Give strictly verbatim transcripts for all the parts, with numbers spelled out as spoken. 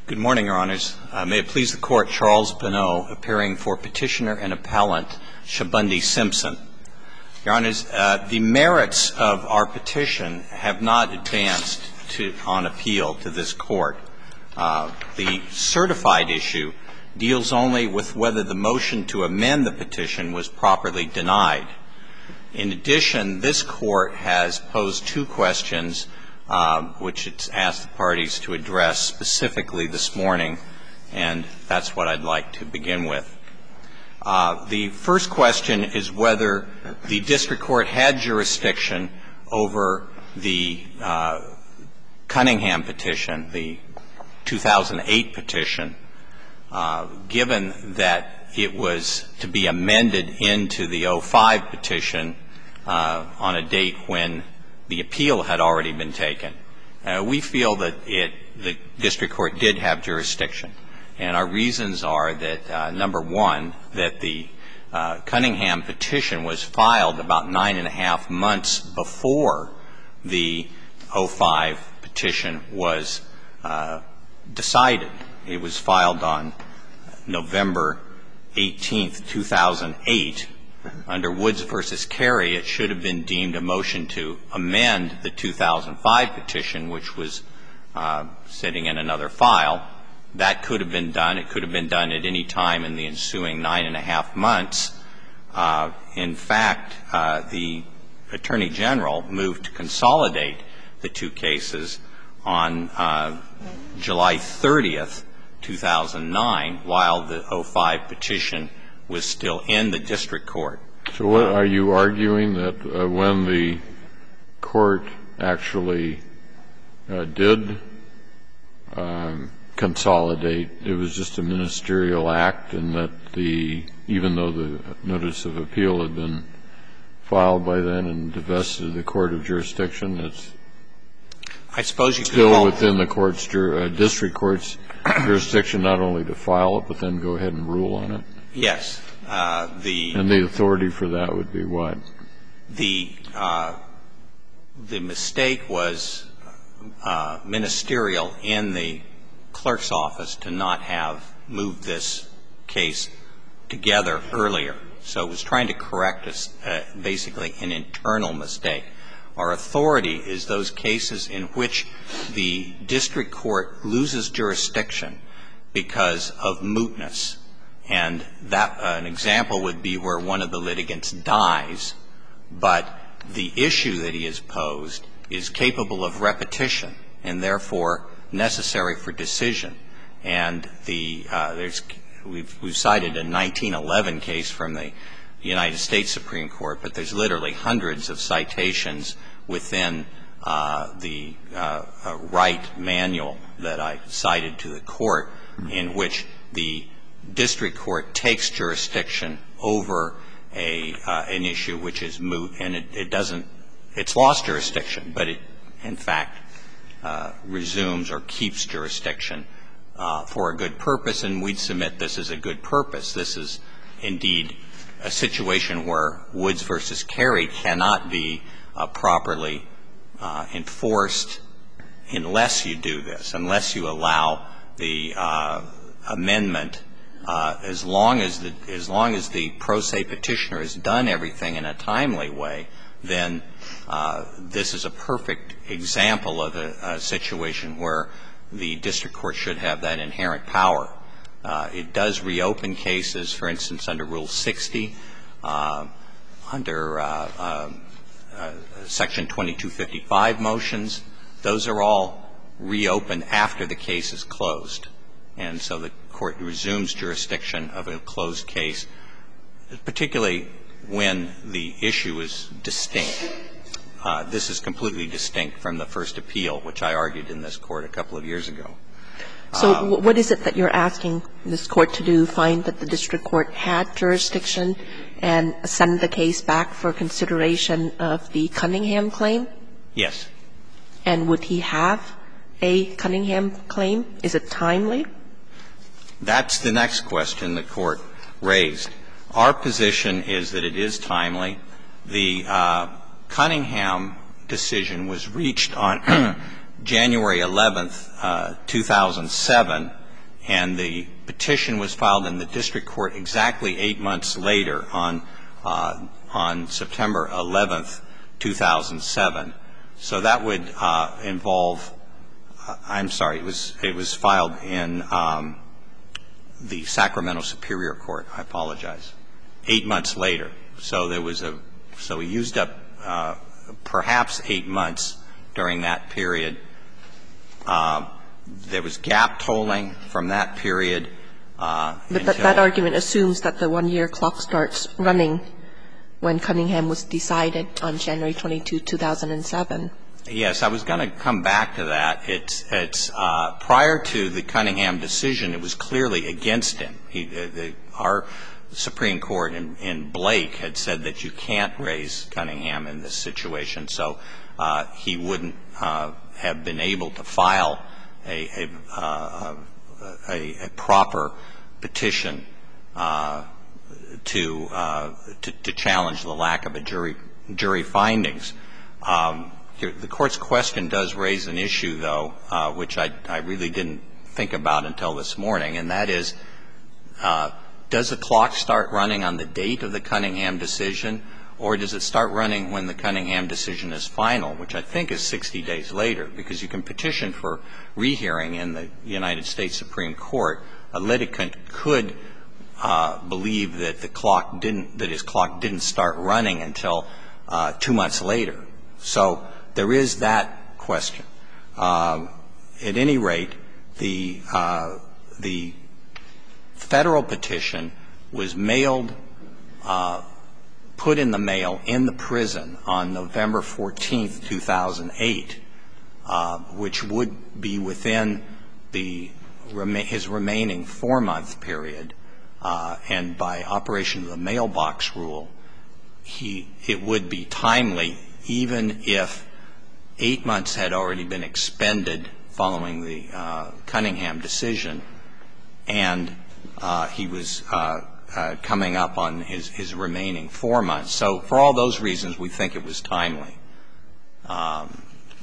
Good morning, Your Honors. Uh, may it please the Court, Charles Bonneau, appearing for Petitioner and Appellant Shabundi Simpson. Your Honors, uh, the merits of our petition have not advanced to, on appeal to this Court. Uh, the certified issue deals only with whether the motion to amend the petition was properly denied. In addition, this Court has posed two questions Uh, which it's asked the parties to address specifically this morning, and that's what I'd like to begin with. Uh, the first question is whether the district court had jurisdiction over the uh, Cunningham petition, the two thousand eight petition, uh, given that it was to be amended into the oh five petition uh, on a date when the appeal had already been taken. Uh, we feel that it, the district court did have jurisdiction, and our reasons are that, uh, number one, that the uh, Cunningham petition was filed about nine and a half months before the oh five petition was uh, decided. It was filed on November eighteenth, two thousand eight. Under Woods v. Carey, it should have been deemed a motion to amend the two thousand five petition, which was uh, sitting in another file. That could have been done. It could have been done at any time in the ensuing nine and a half months. Uh, in fact, uh, the Attorney General moved to consolidate the two cases on uh, July thirtieth, two thousand nine, while the oh five petition was still in the district court. So what are you arguing, that uh, when the court actually uh, did um, consolidate, it was just a ministerial act, and that the even though the notice of appeal had been filed by then and divested the court of jurisdiction, it's I suppose you could still call within the court's uh, district court's jurisdiction, not only to file it but then go ahead and rule on it? Yes. Uh, the and the authority for that would be what? The uh, the mistake was uh, ministerial in the clerk's office to not have moved this case together earlier. So it was trying to correct a, uh, basically an internal mistake. Our authority is those cases in which the district court loses jurisdiction because of mootness. And that uh, an example would be where one of the litigants dies, but the issue that he has posed is capable of repetition and therefore necessary for decision. And the uh, there's we've, we've cited a nineteen eleven case from the United States Supreme Court, but there's literally hundreds of citations within uh, the uh, uh, Wright manual that I cited to the court in which the district court takes jurisdiction over a uh, an issue which is moot, and it, it doesn't it's lost jurisdiction, but it in fact uh, resumes or keeps jurisdiction uh, for a good purpose, and we'd submit this as a good purpose. This is indeed a situation where Woods versus Carey cannot be uh, properly uh, enforced unless you do this, unless you allow the uh, amendment. Uh, as long as the as long as the pro se petitioner has done everything in a timely way, then uh, this is a perfect example of a, a situation where the district court should have that inherent power. Uh, it does reopen cases, for instance, under Rule sixty, uh, under uh, uh, uh, Section twenty-two fifty-five motions. Those are all reopened after the case is closed, and so the court resumes jurisdiction of a closed case, particularly when the issue is distinct. Uh, this is completely distinct from the first appeal, which I argued in this court a couple of years ago. So um, what is it that you're asking this court to do, find that the district court had jurisdiction and send the case back for consideration of the Cunningham claim? Yes. And would he have a Cunningham claim? Is it timely? That's the next question the court raised. Our position is that it is timely. The uh, Cunningham decision was reached on January eleventh, uh, two thousand seven, and the petition was filed in the district court exactly eight months later on uh, on September eleventh, two thousand seven. So that would uh, involve, uh, I'm sorry, it was, it was filed in um, the Sacramento Superior Court. I apologize. Eight months later. So there was a, so he used up uh, perhaps eight months during that period. Uh, there was gap tolling from that period. Uh, but that, that argument assumes that the one-year clock starts running when Cunningham was decided on January twenty-second, two thousand seven. Yes, I was going to come back to that. It's, it's uh, prior to the Cunningham decision, it was clearly against him. He, the, the, our Supreme Court in, in Blake had said that you can't raise Cunningham in this situation, so uh, he wouldn't uh, have been able to file a, a, uh, a, a proper petition uh, to, uh, to to challenge the lack of a jury jury findings. Um, the Court's question does raise an issue, though, uh, which I, I really didn't think about until this morning, and that is, uh, does the clock start running on the date of the Cunningham decision, or does it start running when the Cunningham decision is final, which I think is sixty days later, because you can petition for rehearing in the United States Supreme Court. A litigant could uh, believe that the clock didn't, that his clock didn't start running until uh, two months later. So there is that question. Uh, at any rate, the uh, the federal petition was mailed, uh, put in the mail in the prison on November fourteenth, two thousand eight, uh, which would be within the his remaining four-month period, uh, and by operation of the mailbox rule, he it would be timely even if eight months had already been expended following the uh, Cunningham decision, and uh, he was uh, uh, coming up on his, his remaining four months. So for all those reasons, we think it was timely. Um,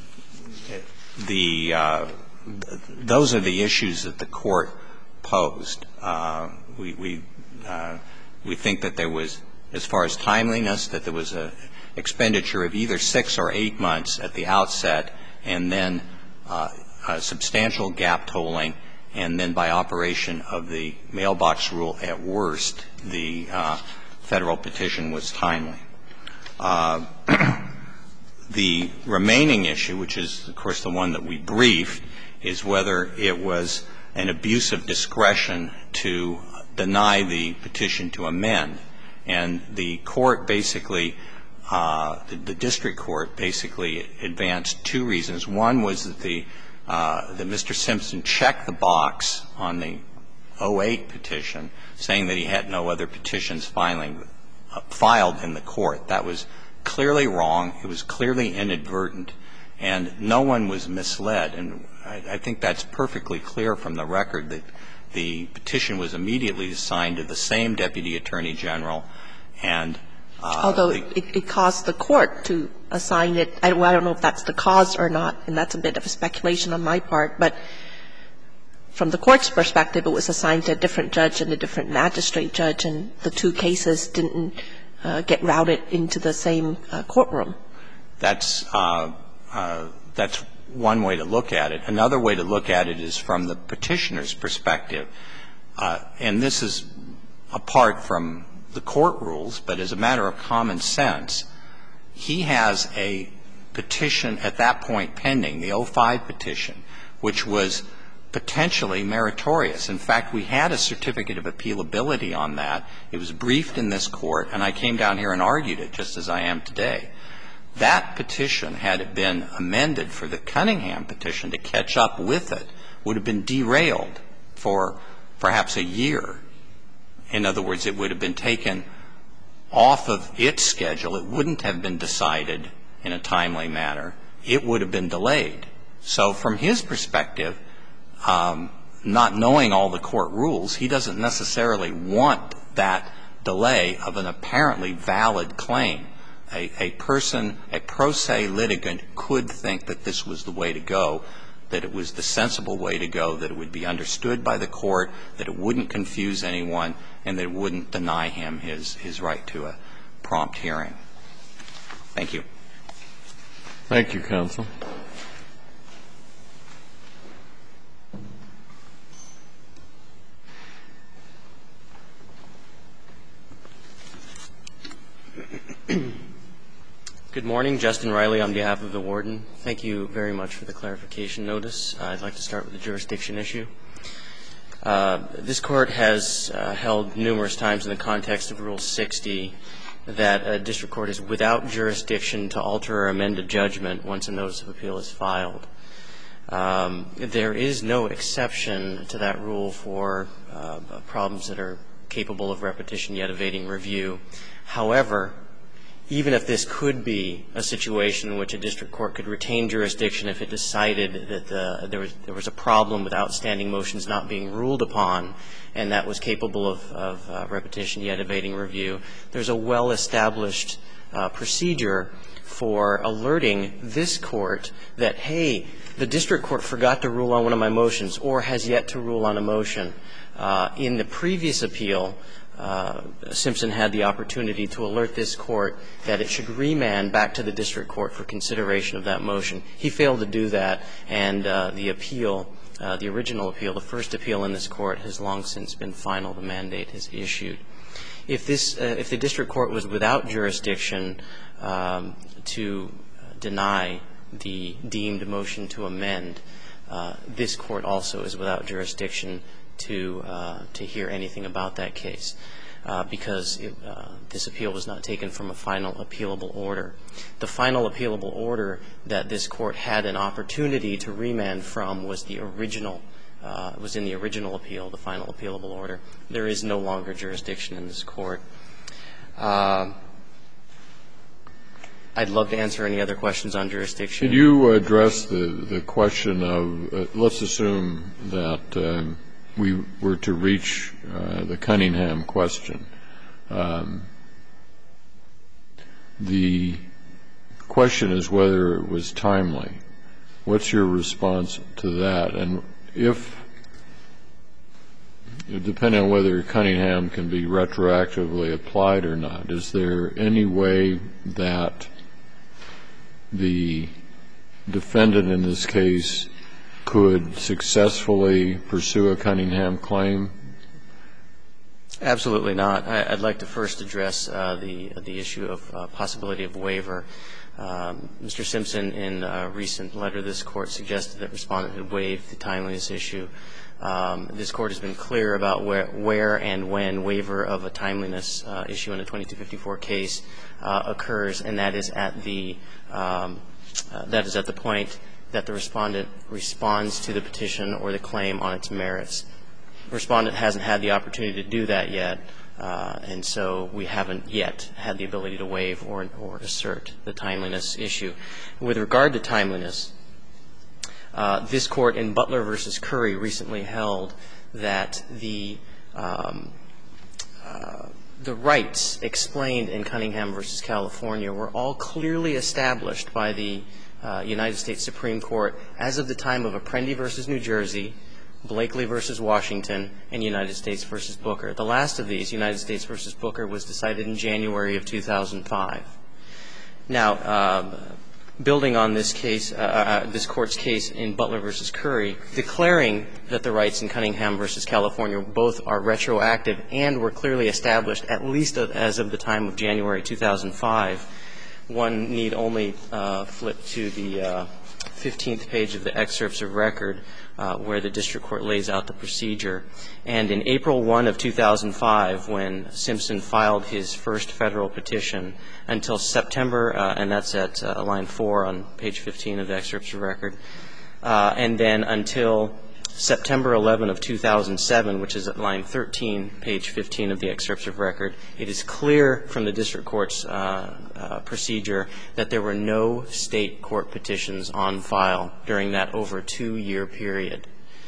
the uh, those are the issues that the Court posed. Uh, we we, uh, we think that there was, as far as timeliness, that there was a expenditure of either six or eight months at the outset, and then uh, a substantial gap tolling, and then by operation of the mailbox rule, at worst, the uh, federal petition was timely. Uh, the remaining issue, which is, of course, the one that we briefed, is whether it was an abuse of discretion to deny the petition to amend. And the court basically, uh, the, the district court basically advanced two reasons. One was that the uh, that Mister Simpson checked the box on the oh eight petition, saying that he had no other petitions filing, uh, filed in the court. That was clearly wrong. It was clearly inadvertent, and no one was misled. And I, I think that's perfectly clear from the record that the petition was immediately assigned to the same Deputy Attorney General, and uh, although the, it, it caused the court to assign it, I, well, I don't know if that's the cause or not, and that's a bit of a speculation on my part, but from the court's perspective, it was assigned to a different judge and a different magistrate judge, and the two cases didn't uh, get routed into the same uh, courtroom. That's uh, uh, that's one way to look at it. Another way to look at it is from the petitioner's perspective, uh, and this is apart from the court rules, but as a matter of common sense, he has a petition at that point pending, the oh five petition, which was potentially meritorious. In fact, we had a certificate of appealability on that. It was briefed in this court, and I came down here and argued it, just as I am today. That petition, had it been amended for the Cunningham petition to catch up with it, would have been derailed for perhaps a year. In other words, it would have been taken off of its schedule. It wouldn't have been decided in a timely manner. It would have been delayed. So from his perspective, um, not knowing all the court rules, he doesn't necessarily want that delay of an apparently valid claim. a, a person, a pro se litigant could think that this was the way to go, that it was the sensible way to go, that it would be understood by the court, that it wouldn't confuse anyone, and that it wouldn't deny him his, his right to a prompt hearing. Thank you. Thank you, counsel. Good morning. Justin Riley on behalf of the warden. Thank you very much for the clarification notice. Uh, I'd like to start with the jurisdiction issue. Uh, this Court has uh, held numerous times in the context of Rule sixty that a district court is without jurisdiction to alter or amend a judgment once a notice of appeal is filed. Um, there is no exception to that rule for uh, problems that are capable of repetition yet evading review. However, even if this could be a situation in which a district court could retain jurisdiction if it decided that the, there, was, there was a problem with outstanding motions not being ruled upon and that was capable of, of uh, repetition yet evading review, there's a well-established uh, procedure for alerting this court that, hey, the district court forgot to rule on one of my motions or has yet to rule on a motion. Uh, in the previous appeal, Uh, Simpson had the opportunity to alert this court that it should remand back to the district court for consideration of that motion. He failed to do that, and uh, the appeal, uh, the original appeal, the first appeal in this court, has long since been final. The mandate has issued. If this, uh, if the district court was without jurisdiction um, to deny the deemed motion to amend, uh, this court also is without jurisdiction to uh, to hear anything about that case uh, because it, uh, this appeal was not taken from a final appealable order. The final appealable order that this court had an opportunity to remand from was the original uh, was in the original appeal, the final appealable order. There is no longer jurisdiction in this court. Uh, I'd love to answer any other questions on jurisdiction. Could you address the the question of uh, let's assume that um, we were to reach uh, the Cunningham question. Um, the question is whether it was timely. What's your response to that? And if, depending on whether Cunningham can be retroactively applied or not, is there any way that the defendant in this case could successfully pursue a Cunningham claim? Absolutely not. I, I'd like to first address uh, the the issue of uh, possibility of waiver. Um, Mister Simpson, in a recent letter to this court, suggested that respondent had waived the timeliness issue. Um, this court has been clear about where, where and when waiver of a timeliness uh, issue in a twenty-two fifty-four case uh, occurs, and that is at the um, uh, that is at the point that the respondent responds to the petition or the claim on its merits. The respondent hasn't had the opportunity to do that yet, uh, and so we haven't yet had the ability to waive or, or assert the timeliness issue. With regard to timeliness, uh, this court in Butler versus Curry recently held that the um, uh, the rights explained in Cunningham versus California were all clearly established by the Uh, United States Supreme Court as of the time of Apprendi versus New Jersey, Blakely versus Washington, and United States versus Booker. The last of these, United States versus Booker, was decided in January of two thousand five. Now, um, building on this case, uh, uh, this court's case in Butler versus Curry, declaring that the rights in Cunningham versus California both are retroactive and were clearly established at least as of the time of January two thousand five, one need only uh, flip to the uh, fifteenth page of the excerpts of record uh, where the district court lays out the procedure. And in April first of two thousand five, when Simpson filed his first federal petition, until September, uh, and that's at uh, line four on page fifteen of the excerpts of record, uh, and then until September eleventh of two thousand seven, which is at line thirteen, page fifteen of the excerpts of record, it is clear from the district court's uh, uh, procedure that there were no state court petitions on file during that over two-year period.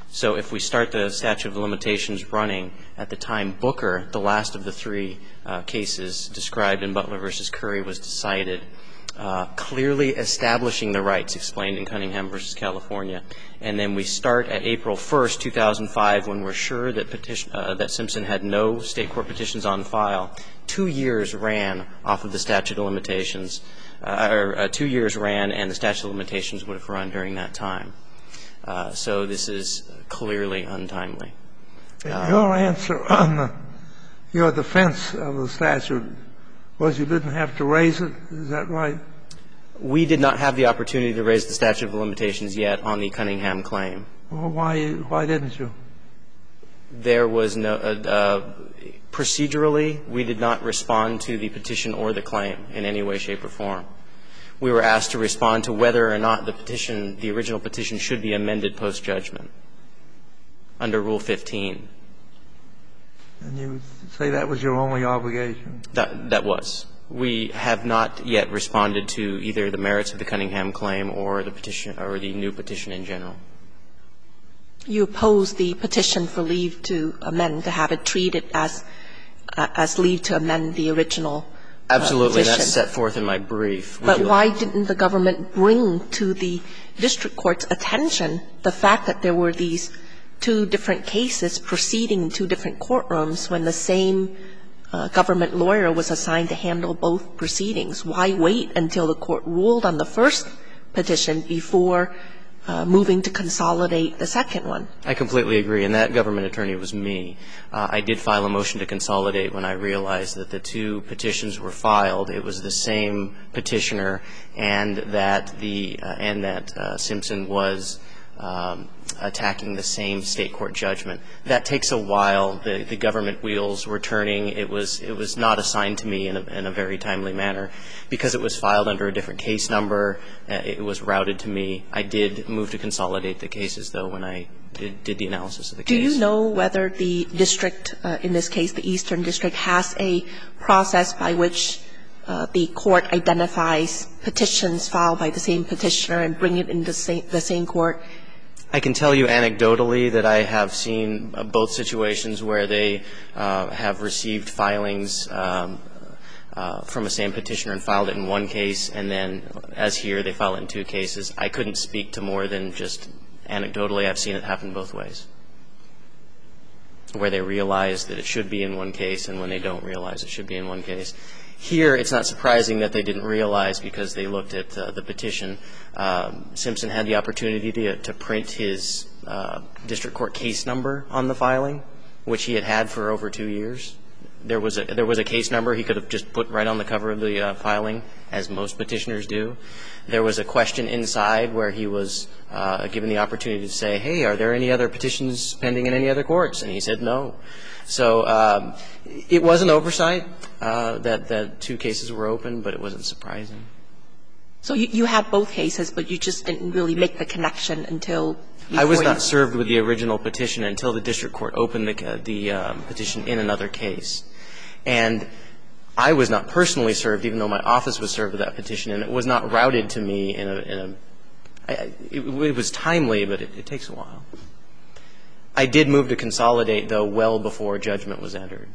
So if we start the statute of limitations running at the time Booker, the last of the three uh, cases described in Butler v. Curry, was decided, uh, clearly establishing the rights explained in Cunningham v. California, and then we start at April first, two thousand five, when we're sure that, petition, uh, that Simpson had no state court petitions on file, two years ran off of the statute of limitations, uh, or uh, two years ran, and the statute of limitations would have run during that time. Uh, so this is clearly untimely. Uh, your answer on the, your defense of the statute was you didn't have to raise it. Is that right? We did not have the opportunity to raise the statute of limitations yet on the Cunningham claim. Well, why, why didn't you? There was no uh, uh, procedurally, we did not respond to the petition or the claim in any way, shape, or form. We were asked to respond to whether or not the petition, the original petition, should be amended post-judgment under Rule fifteen. And you say that was your only obligation? That, that was. We have not yet responded to either the merits of the Cunningham claim or the petition or the new petition in general. You oppose the petition for leave to amend, to have it treated as uh, as leave to amend the original uh, Absolutely. petition. That's set forth in my brief. Would But you why like? didn't the government bring to the district court's attention the fact that there were these two different cases proceeding in two different courtrooms when the same uh, government lawyer was assigned to handle both proceedings? Why wait until the court ruled on the first petition before uh, moving to consolidate the second one? I completely agree, and that government attorney was me. Uh, I did file a motion to consolidate when I realized that the two petitions were filed. It was the same petitioner, and that the uh, and that uh, Simpson was um, attacking the same state court judgment. That takes a while. The, the government wheels were turning. It was it was not assigned to me in a, in a very timely manner because it was filed under a different case number. Uh, it was routed to me. I did move to consolidate the cases, though, when I did, did the analysis of the case. Do you know whether the district, uh, in this case the Eastern District, has a process by which uh, the court identifies petitions filed by the same petitioner and bring it into same, the same court? I can tell you anecdotally that I have seen uh, both situations where they uh, have received filings um, uh, from a same petitioner and filed it in one case, and then, as here, they file it in two cases. I couldn't speak to more than just anecdotally. I've seen it happen both ways, where they realize that it should be in one case and when they don't realize it should be in one case. Here, it's not surprising that they didn't realize because they looked at uh, the petition. Um, Simpson had the opportunity to, to print his uh, district court case number on the filing, which he had had for over two years. There was a, there was a case number he could have just put right on the cover of the uh, filing, as most petitioners do. There was a question inside where he was uh, given the opportunity to say, hey, are there any other petitions pending in any other courts? And he said no. So um, it was an oversight uh, that, that two cases were open, but it wasn't surprising. So you, you had both cases, but you just didn't really make the connection until I was not you served with the original petition until the district court opened the, uh, the um, petition in another case. And I was not personally served, even though my office was served with that petition, and it was not routed to me in a, in a I, it, it was timely, but it, it takes a while. I did move to consolidate, though, well before judgment was entered.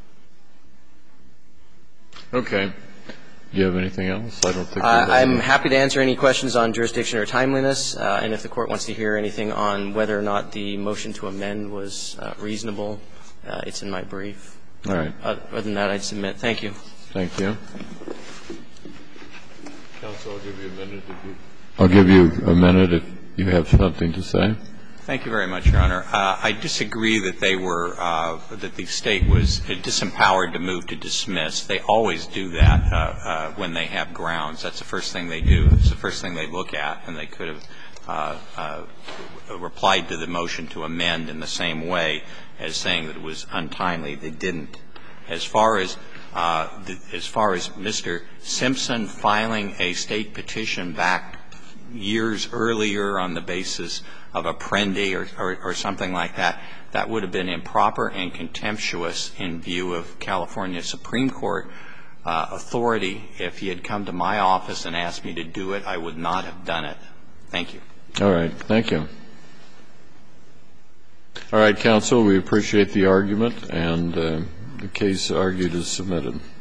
Okay. Do you have anything else? I don't think Uh, we I'm happy to answer any questions on jurisdiction or timeliness, uh, and if the Court wants to hear anything on whether or not the motion to amend was uh, reasonable, uh, it's in my brief. All right. Other than that, I'd submit. Thank you. Thank you. Counsel, I'll give you a minute if you I'll give you a minute if you have something to say. Thank you very much, Your Honor. Uh, I disagree that they were uh, that the State was disempowered to move to dismiss. They always do that uh, uh, when they have grounds. That's the first thing they do. It's the first thing they look at, and they could have uh, uh, replied to the motion to amend in the same way as saying that it was untimely. They didn't. As far as uh, the, as far as Mister Simpson filing a State petition back years earlier on the basis of Apprendi or, or, or something like that, that would have been improper and contemptuous in view of California Supreme Court uh, authority. If he had come to my office and asked me to do it, I would not have done it. Thank you. All right. Thank you. All right, counsel, we appreciate the argument, and uh, the case argued is submitted.